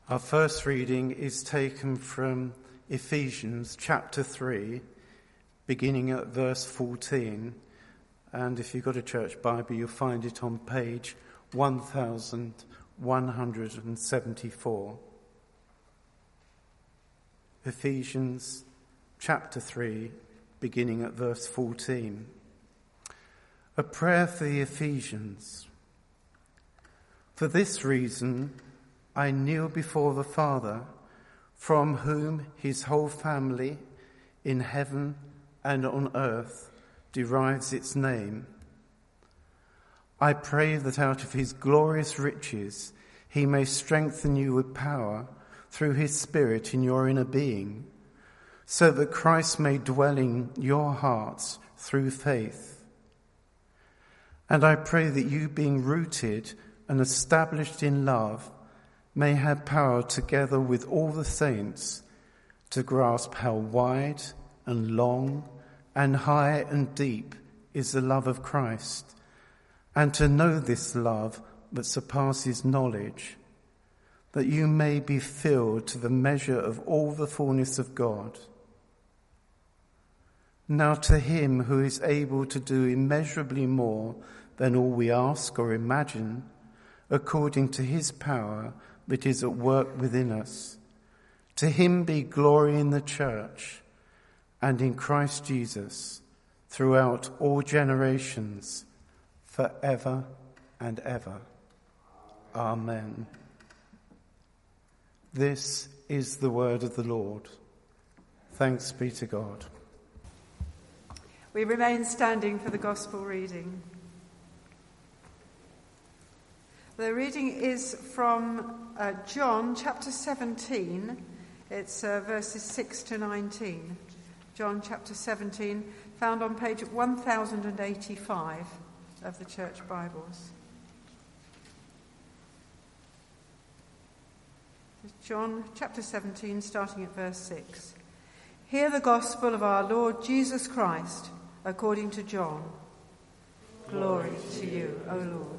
Our first reading is taken from Ephesians chapter 3, beginning at verse 14. And if you've got a church Bible, you'll find it on page 1174. Ephesians chapter 3, beginning at verse 14. A prayer for the Ephesians. For this reason, I kneel before the Father, from whom his whole family in heaven and on earth derives its name. I pray that out of his glorious riches he may strengthen you with power through his Spirit in your inner being, so that Christ may dwell in your hearts through faith. And I pray that you, being rooted and established in love, may have power together with all the saints to grasp how wide and long and high and deep is the love of Christ, and to know this love that surpasses knowledge, that you may be filled to the measure of all the fullness of God. Now to him who is able to do immeasurably more than all we ask or imagine, according to his power that is at work within us. To him be glory in the church and in Christ Jesus throughout all generations, forever and ever. Amen. This is the word of the Lord. Thanks be to God. We remain standing for the gospel reading. The reading is from John chapter 17. It's verses 6 to 19. John chapter 17, found on page 1085 of the Church Bibles. John chapter 17, starting at verse 6. Hear the gospel of our Lord Jesus Christ according to John. Glory to you, O Lord.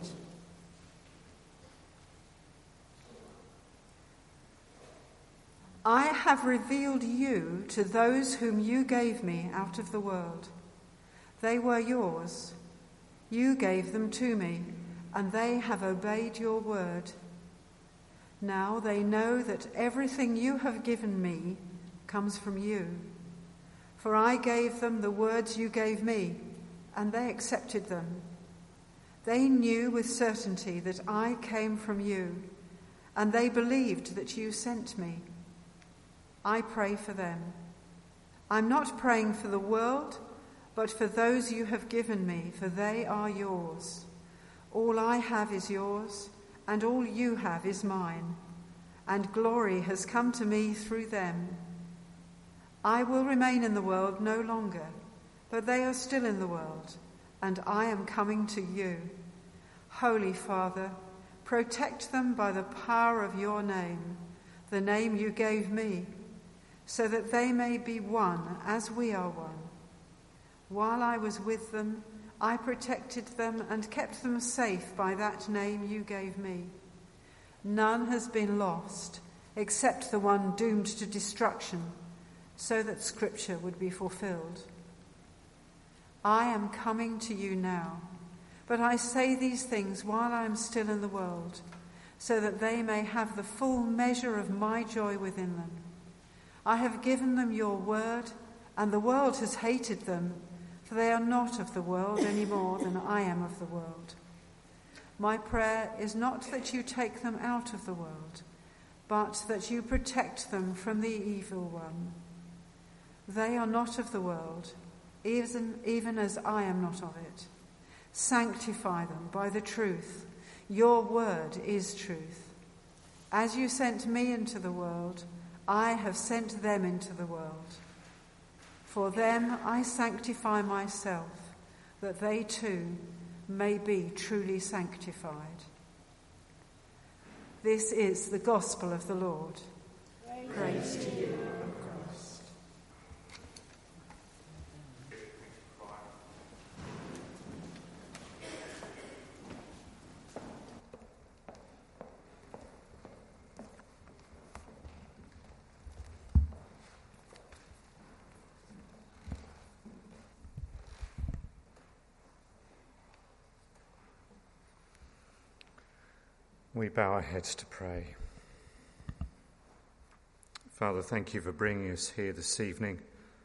I have revealed you to those whom you gave me out of the world. They were yours. You gave them to me, and they have obeyed your word. Now they know that everything you have given me comes from you. For I gave them the words you gave me, and they accepted them. They knew with certainty that I came from you, and they believed that you sent me. I pray for them. I'm not praying for the world, but for those you have given me, for they are yours. All I have is yours, and all you have is mine, and glory has come to me through them. I will remain in the world no longer, but they are still in the world, and I am coming to you. Holy Father, protect them by the power of your name, the name you gave me, so that they may be one as we are one. While I was with them, I protected them and kept them safe by that name you gave me. None has been lost except the one doomed to destruction, so that Scripture would be fulfilled. I am coming to you now, but I say these things while I am still in the world, so that they may have the full measure of my joy within them. I have given them your word, and the world has hated them, for they are not of the world any more than I am of the world. My prayer is not that you take them out of the world, but that you protect them from the evil one. They are not of the world, even as I am not of it. Sanctify them by the truth. Your word is truth. As you sent me into the world, I have sent them into the world. For them I sanctify myself, that they too may be truly sanctified. This is the gospel of the Lord. Praise to you, O Christ. We bow our heads to pray. Father, thank you for bringing us here this evening.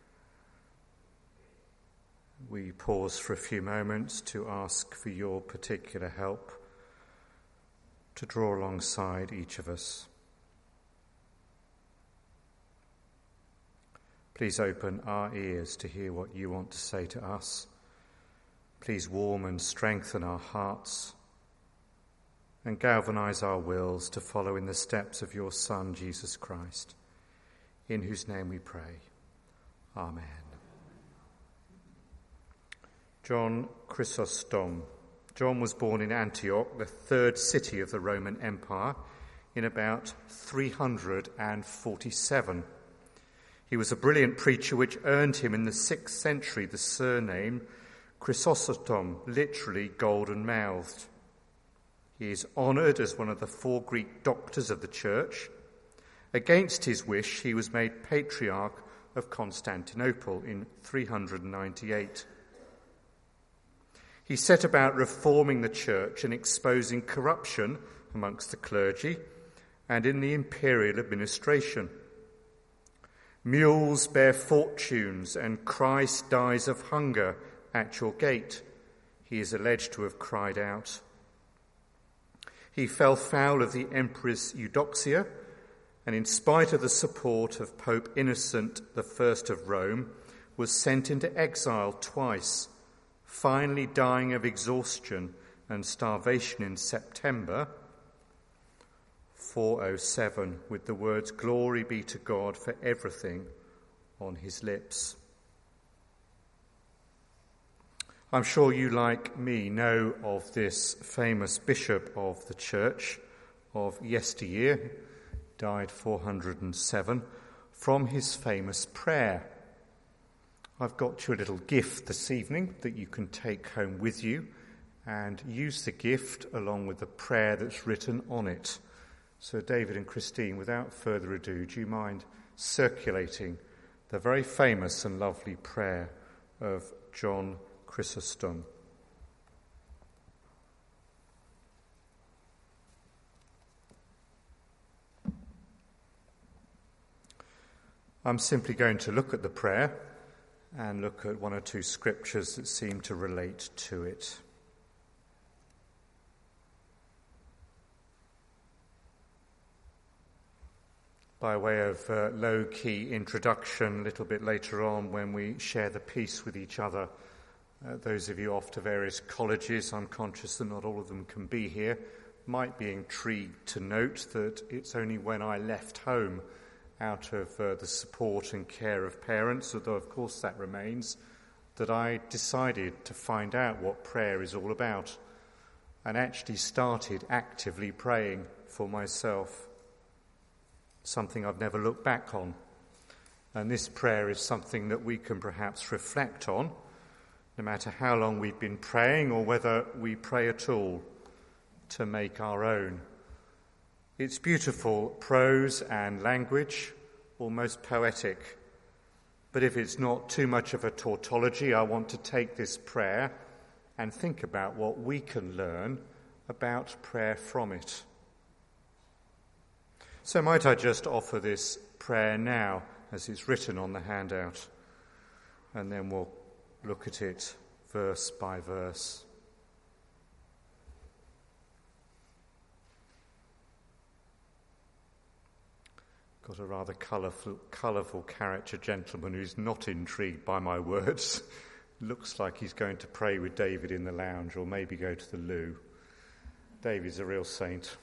We pause for a few moments to ask for your particular help to draw alongside each of us. Please open our ears to hear what you want to say to us. Please warm and strengthen our hearts and galvanize our wills to follow in the steps of your Son, Jesus Christ, in whose name we pray. Amen. John Chrysostom. John was born in Antioch, the third city of the Roman Empire, in about 347. He was a brilliant preacher which earned him in the 6th century the surname Chrysostom, literally golden-mouthed. He is honoured as one of the 4 Greek doctors of the church. Against his wish, he was made Patriarch of Constantinople in 398. He set about reforming the church and exposing corruption amongst the clergy and in the imperial administration. Mules bear fortunes and Christ dies of hunger at your gate, he is alleged to have cried out. He fell foul of the Empress Eudoxia, and in spite of the support of Pope Innocent I of Rome, was sent into exile twice, finally dying of exhaustion and starvation in September 407, with the words, "Glory be to God for everything," on his lips. I'm sure you, like me, know of this famous bishop of the church of yesteryear, died 407, from his famous prayer. I've got you a little gift this evening that you can take home with you and use the gift along with the prayer that's written on it. So David and Christine, without further ado, do you mind circulating the very famous and lovely prayer of John Chrysostom? I'm simply going to look at the prayer and look at 1 or 2 scriptures that seem to relate to it. By way of low-key introduction, a little bit later on when we share the peace with each other, those of you off to various colleges, I'm conscious that not all of them can be here, might be intrigued to note that it's only when I left home out of the support and care of parents, although of course that remains, that I decided to find out what prayer is all about and actually started actively praying for myself, something I've never looked back on. And this prayer is something that we can perhaps reflect on, no matter how long we've been praying or whether we pray at all, to make our own. It's beautiful prose and language, almost poetic. But if it's not too much of a tautology, I want to take this prayer and think about what we can learn about prayer from it. So might I just offer this prayer now as it's written on the handout, and then we'll look at it verse by verse. Got a rather colourful character gentleman who's not intrigued by my words. Looks like he's going to pray with David in the lounge or maybe go to the loo. David's a real saint.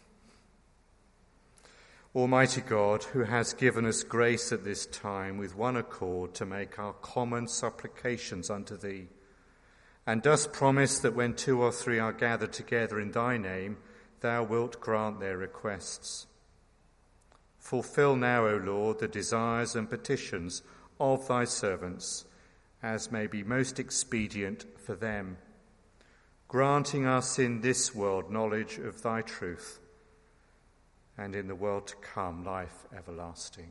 Almighty God, who has given us grace at this time with one accord to make our common supplications unto thee, and dost promise that when 2 or 3 are gathered together in thy name, thou wilt grant their requests. Fulfill now, O Lord, the desires and petitions of thy servants, as may be most expedient for them, granting us in this world knowledge of thy truth, and in the world to come life everlasting.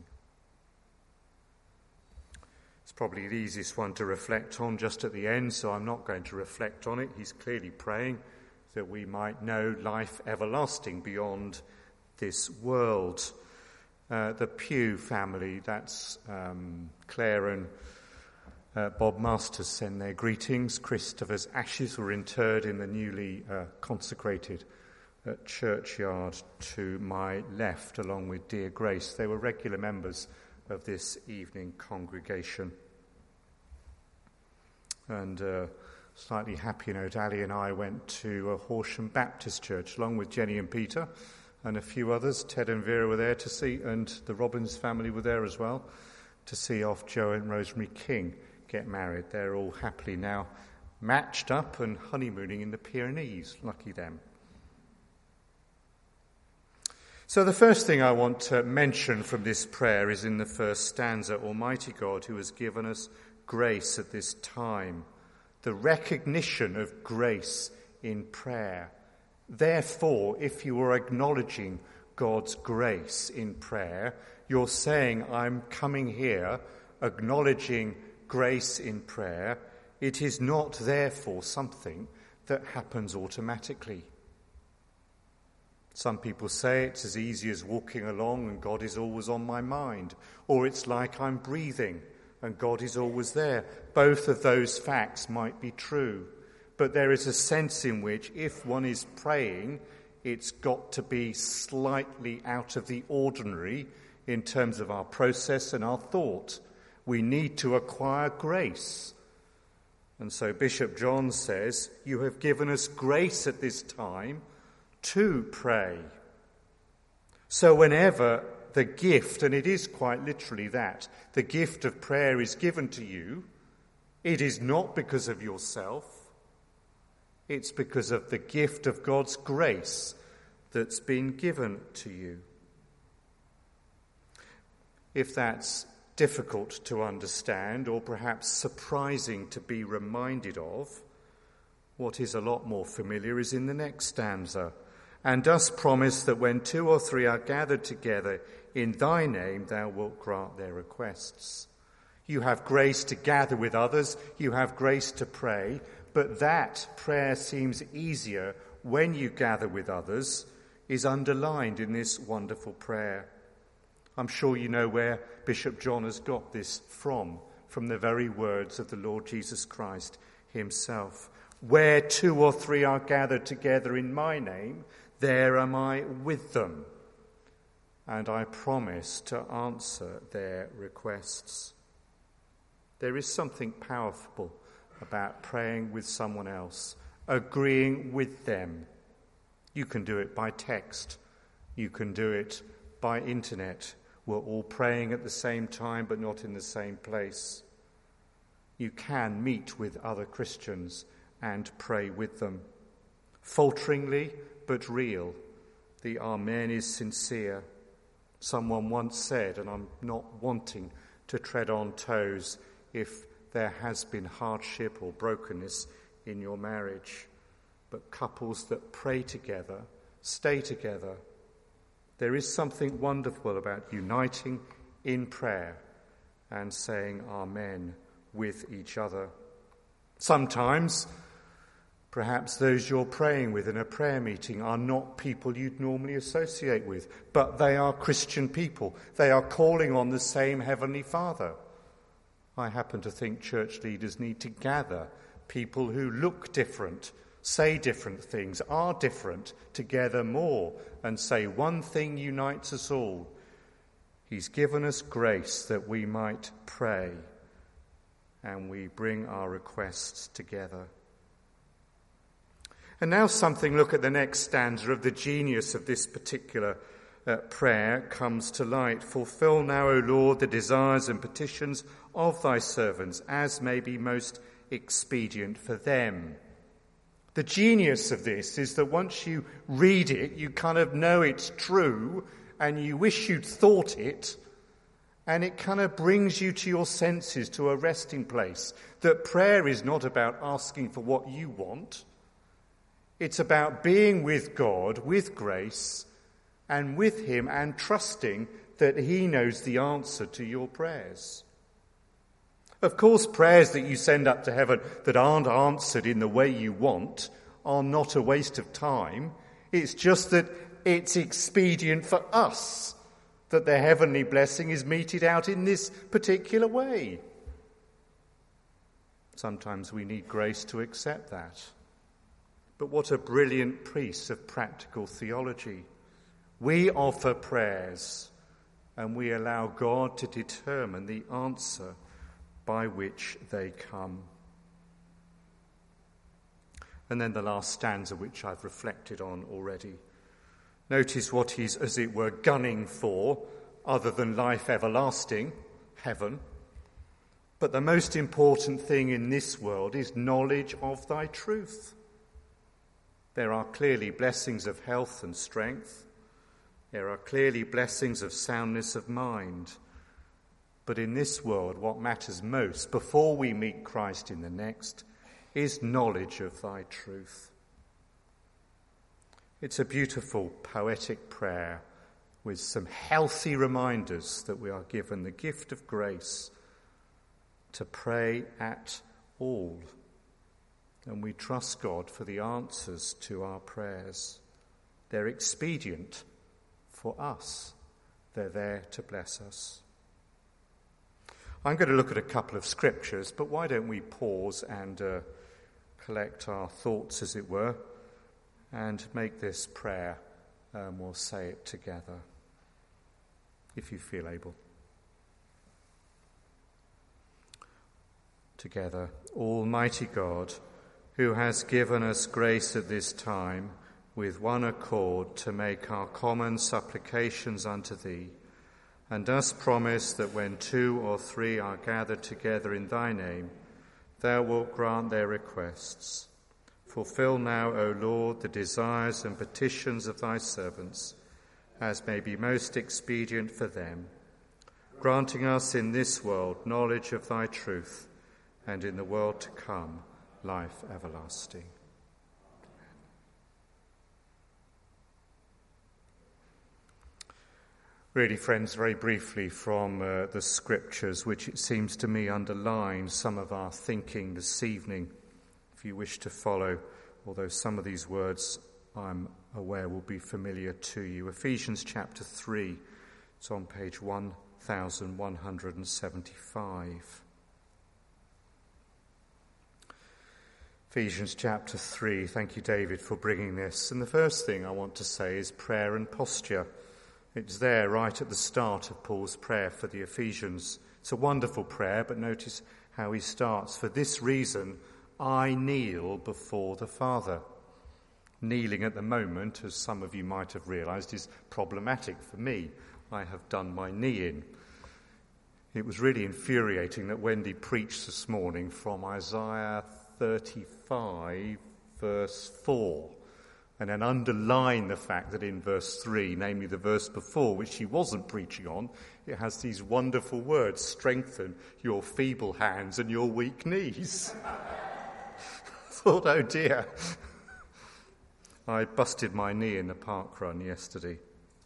It's probably the easiest one to reflect on just at the end, so I'm not going to reflect on it. He's clearly praying. that we might know life everlasting beyond this world. The Pugh family, that's Claire and Bob Masters, send their greetings. Christopher's ashes were interred in the newly consecrated churchyard to my left, along with dear Grace. They were regular members of this evening congregation. And slightly happy note, Ali and I went to Horsham Baptist Church, along with Jenny and Peter and a few others. Ted and Vera were there to see, and the Robbins family were there as well, to see off Joe and Rosemary King get married. They're all happily now matched up and honeymooning in the Pyrenees. Lucky them. So the first thing I want to mention from this prayer is in the first stanza, Almighty God, who has given us grace at this time, the recognition of grace in prayer. Therefore, if you are acknowledging God's grace in prayer, you're saying, I'm coming here acknowledging grace in prayer. It is not therefore something that happens automatically. Some people say it's as easy as walking along and God is always on my mind, or it's like I'm breathing and God is always there. Both of those facts might be true, but there is a sense in which if one is praying, it's got to be slightly out of the ordinary in terms of our process and our thought. We need to acquire grace. And so Bishop John says, you have given us grace at this time to pray. So whenever the gift, and it is quite literally that, the gift of prayer is given to you, it is not because of yourself, it's because of the gift of God's grace that's been given to you. If that's difficult to understand, or perhaps surprising to be reminded of, what is a lot more familiar is in the next stanza. And dost promise that when 2 or 3 are gathered together in thy name, thou wilt grant their requests. You have grace to gather with others, you have grace to pray, but that prayer seems easier when you gather with others is underlined in this wonderful prayer. I'm sure you know where Bishop John has got this from the very words of the Lord Jesus Christ himself. Where 2 or 3 are gathered together in my name, there am I with them, and I promise to answer their requests. There is something powerful about praying with someone else, agreeing with them. You can do it by text. You can do it by internet. We're all praying at the same time, but not in the same place. You can meet with other Christians and pray with them. Falteringly, but real. The Amen is sincere. Someone once said, and I'm not wanting to tread on toes if there has been hardship or brokenness in your marriage, but couples that pray together, stay together. There is something wonderful about uniting in prayer and saying Amen with each other. Sometimes, perhaps those you're praying with in a prayer meeting are not people you'd normally associate with, but they are Christian people. They are calling on the same Heavenly Father. I happen to think church leaders need to gather people who look different, say different things, are different, together more, and say one thing unites us all. He's given us grace that we might pray, and we bring our requests together. And now look at the next stanza of the genius of this particular prayer comes to light. Fulfill now, O Lord, the desires and petitions of thy servants, as may be most expedient for them. The genius of this is that once you read it, you kind of know it's true, and you wish you'd thought it, and it kind of brings you to your senses, to a resting place. That prayer is not about asking for what you want. It's about being with God, with grace, and with him, and trusting that he knows the answer to your prayers. Of course, prayers that you send up to heaven that aren't answered in the way you want are not a waste of time. It's just that it's expedient for us that the heavenly blessing is meted out in this particular way. Sometimes we need grace to accept that. But what a brilliant piece of practical theology. We offer prayers and we allow God to determine the answer by which they come. And then the last stanza, which I've reflected on already. Notice what he's, as it were, gunning for, other than life everlasting, heaven. But the most important thing in this world is knowledge of thy truth. There are clearly blessings of health and strength. There are clearly blessings of soundness of mind. But in this world, what matters most, before we meet Christ in the next, is knowledge of thy truth. It's a beautiful poetic prayer with some healthy reminders that we are given the gift of grace to pray at all. And we trust God for the answers to our prayers. They're expedient for us. They're there to bless us. I'm going to look at a couple of scriptures, but why don't we pause and collect our thoughts, as it were, and make this prayer. We'll say it together, if you feel able. Together, Almighty God, who has given us grace at this time, with one accord to make our common supplications unto thee, and dost promise that when 2 or 3 are gathered together in thy name, thou wilt grant their requests. Fulfill now, O Lord, the desires and petitions of thy servants, as may be most expedient for them, granting us in this world knowledge of thy truth, and in the world to come, life everlasting. Really, friends, very briefly from the scriptures, which it seems to me underline some of our thinking this evening, if you wish to follow, although some of these words I'm aware will be familiar to you. Ephesians chapter 3, it's on page 1175. Ephesians chapter 3, thank you, David, for bringing this. And the first thing I want to say is prayer and posture. It's there right at the start of Paul's prayer for the Ephesians. It's a wonderful prayer, but notice how he starts. For this reason, I kneel before the Father. Kneeling at the moment, as some of you might have realised, is problematic for me. I have done my knee in. It was really infuriating that Wendy preached this morning from Isaiah 35, verse 4. And then underline the fact that in verse 3, namely the verse before, which she wasn't preaching on, it has these wonderful words, strengthen your feeble hands and your weak knees. I thought, oh dear. I busted my knee in the park run yesterday.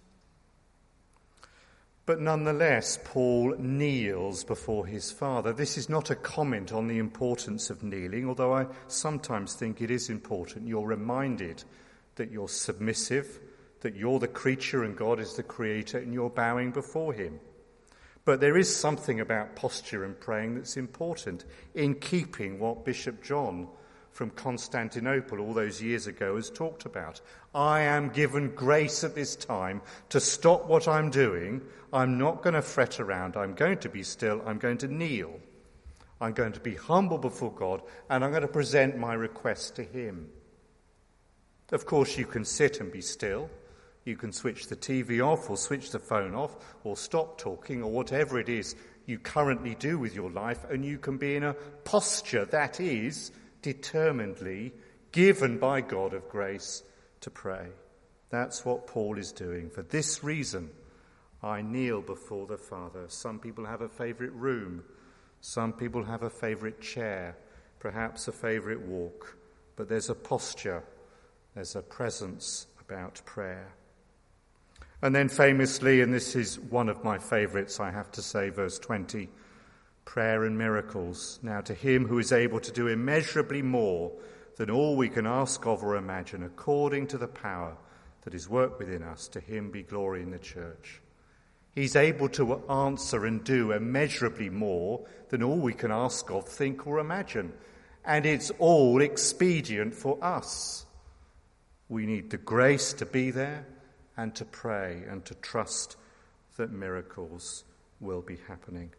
But nonetheless, Paul kneels before his Father. This is not a comment on the importance of kneeling, although I sometimes think it is important. You're reminded that you're submissive, that you're the creature and God is the creator, and you're bowing before him. But there is something about posture and praying that's important, in keeping what Bishop John from Constantinople all those years ago has talked about. I am given grace at this time to stop what I'm doing. I'm not going to fret around. I'm going to be still. I'm going to kneel. I'm going to be humble before God, and I'm going to present my request to him. Of course, you can sit and be still. You can switch the TV off or switch the phone off or stop talking or whatever it is you currently do with your life, and you can be in a posture that is determinedly given by God of grace to pray. That's what Paul is doing. For this reason, I kneel before the Father. Some people have a favourite room. Some people have a favourite chair, perhaps a favourite walk. But there's a posture. There's a presence about prayer. And then famously, and this is one of my favourites, I have to say, verse 20, prayer and miracles. Now to him who is able to do immeasurably more than all we can ask of or imagine, according to the power that is worked within us. To him be glory in the church. He's able to answer and do immeasurably more than all we can ask of, think or imagine. And it's all expedient for us. We need the grace to be there and to pray and to trust that miracles will be happening.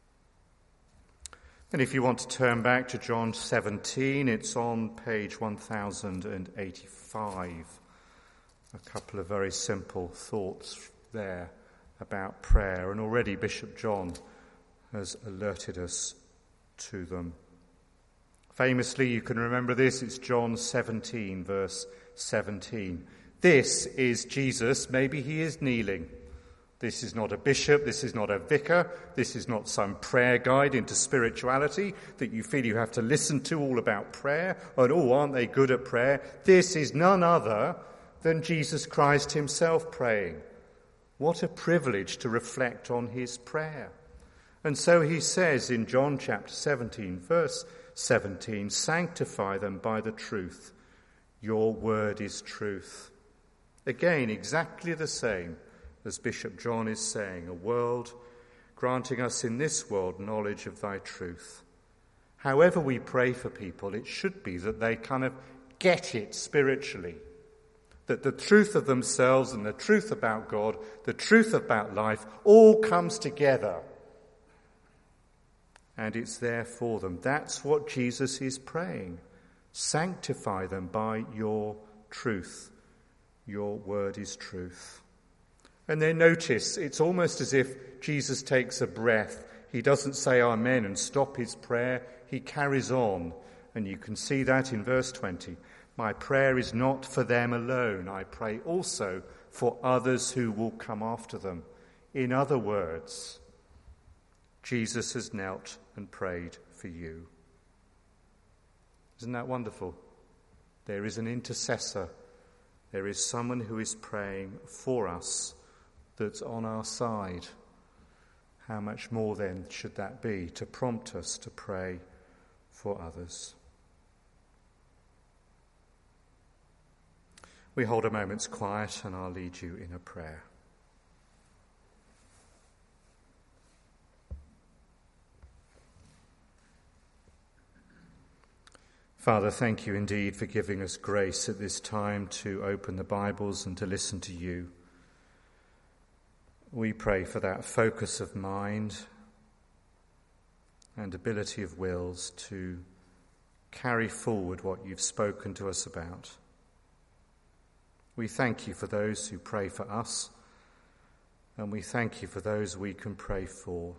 And if you want to turn back to John 17, it's on page 1085. A couple of very simple thoughts there about prayer, and already Bishop John has alerted us to them. Famously, you can remember this, it's John 17, verse 17. This is Jesus, maybe he is kneeling. This is not a bishop, this is not a vicar, this is not some prayer guide into spirituality that you feel you have to listen to all about prayer, and aren't they good at prayer? This is none other than Jesus Christ himself praying. What a privilege to reflect on his prayer. And so he says in John chapter 17, verse 17, sanctify them by the truth. Your word is truth. Again, exactly the same as Bishop John is saying, a world granting us in this world knowledge of thy truth. However we pray for people, it should be that they kind of get it spiritually. That the truth of themselves and the truth about God, the truth about life, all comes together. And it's there for them. That's what Jesus is praying. Sanctify them by your truth. Your word is truth. And then notice, it's almost as if Jesus takes a breath. He doesn't say amen and stop his prayer. He carries on. And you can see that in verse 20. My prayer is not for them alone. I pray also for others who will come after them. In other words, Jesus has knelt and prayed for you. Isn't that wonderful? There is an intercessor. There is someone who is praying for us, that's on our side. How much more then should that be to prompt us to pray for others? We hold a moment's quiet and I'll lead you in a prayer. Father, thank you indeed for giving us grace at this time to open the Bibles and to listen to you. We pray for that focus of mind and ability of wills to carry forward what you've spoken to us about. We thank you for those who pray for us, and we thank you for those we can pray for.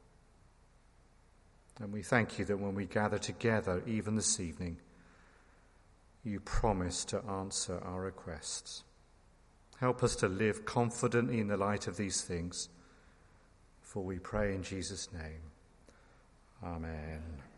And we thank you that when we gather together, even this evening, you promise to answer our requests. Help us to live confidently in the light of these things, for we pray in Jesus' name. Amen.